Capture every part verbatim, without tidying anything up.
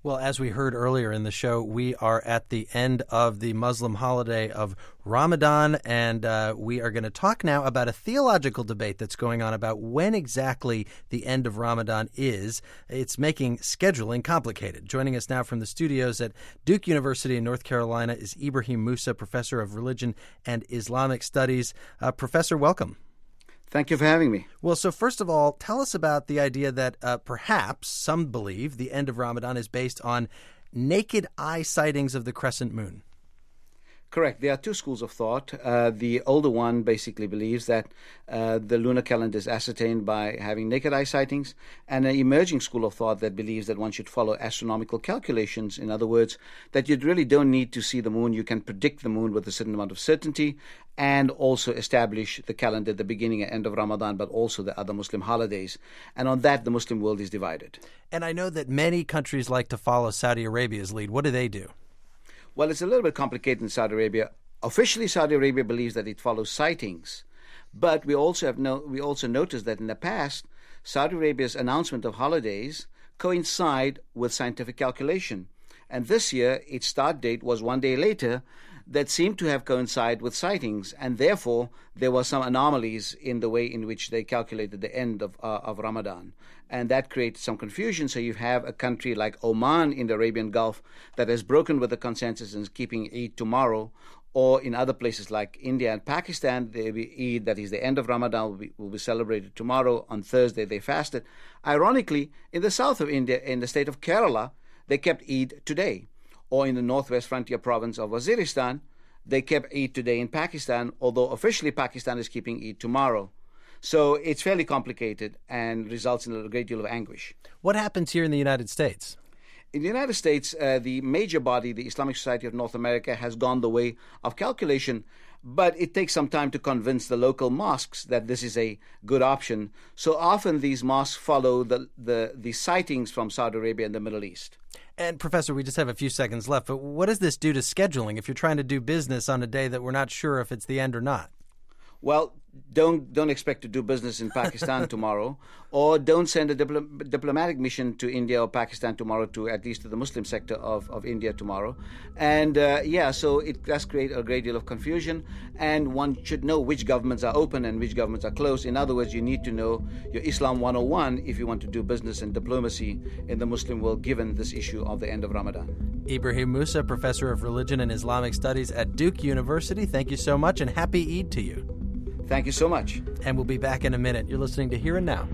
Well, as we heard earlier in the show, we are at the end of the Muslim holiday of Ramadan, and uh, we are going to talk now about a theological debate that's going on about when exactly the end of Ramadan is. It's making scheduling complicated. Joining us now from the studios at Duke University in North Carolina is Ibrahim Musa, professor of religion and Islamic studies. Uh, professor, welcome. Thank you for having me. Well, so first of all, tell us about the idea that uh, perhaps some believe the end of Ramadan is based on naked eye sightings of the crescent moon. Correct. There are two schools of thought. Uh, the older one basically believes that uh, the lunar calendar is ascertained by having naked eye sightings, and an emerging school of thought that believes that one should follow astronomical calculations. In other words, that you really don't need to see the moon. You can predict the moon with a certain amount of certainty and also establish the calendar at the beginning and end of Ramadan, but also the other Muslim holidays. And on that, the Muslim world is divided. And I know that many countries like to follow Saudi Arabia's lead. What do they do? Well, it's a little bit complicated in Saudi Arabia. Officially, Saudi Arabia believes that it follows sightings, but we also have no, we also noticed that in the past, Saudi Arabia's announcement of holidays coincide with scientific calculation, and this year its start date was one day later. That seemed to have coincided with sightings, and therefore there were some anomalies in the way in which they calculated the end of uh, of Ramadan, and that created some confusion. So you have a country like Oman in the Arabian Gulf that has broken with the consensus and is keeping Eid tomorrow, or in other places like India and Pakistan, they be Eid, that is the end of Ramadan, will be, will be celebrated tomorrow. On Thursday they fasted. Ironically, in the south of India, in the state of Kerala, they kept Eid today. Or in the northwest frontier province of Waziristan, they kept Eid today in Pakistan, although officially Pakistan is keeping Eid tomorrow. So it's fairly complicated and results in a great deal of anguish. What happens here in the United States? In the United States, uh, the major body, the Islamic Society of North America, has gone the way of calculation, but it takes some time to convince the local mosques that this is a good option. So often these mosques follow the, the, the sightings from Saudi Arabia and the Middle East. And, Professor, we just have a few seconds left, but what does this do to scheduling if you're trying to do business on a day that we're not sure if it's the end or not? Well, don't don't expect to do business in Pakistan tomorrow, or don't send a dipl- diplomatic mission to India or Pakistan tomorrow, to at least to the Muslim sector of, of India tomorrow. And uh, yeah, so it does create a great deal of confusion, and one should know which governments are open and which governments are closed. In other words, you need to know your Islam one oh one if you want to do business and diplomacy in the Muslim world, given this issue of the end of Ramadan. Ibrahim Musa, professor of religion and Islamic studies at Duke University, thank you so much, and happy Eid to you. Thank you so much. And we'll be back in a minute. You're listening to Here and Now.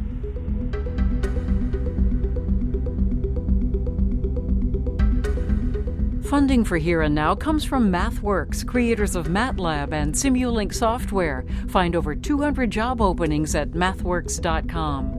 Funding for Here and Now comes from MathWorks, creators of MATLAB and Simulink software. Find over two hundred job openings at mathworks dot com.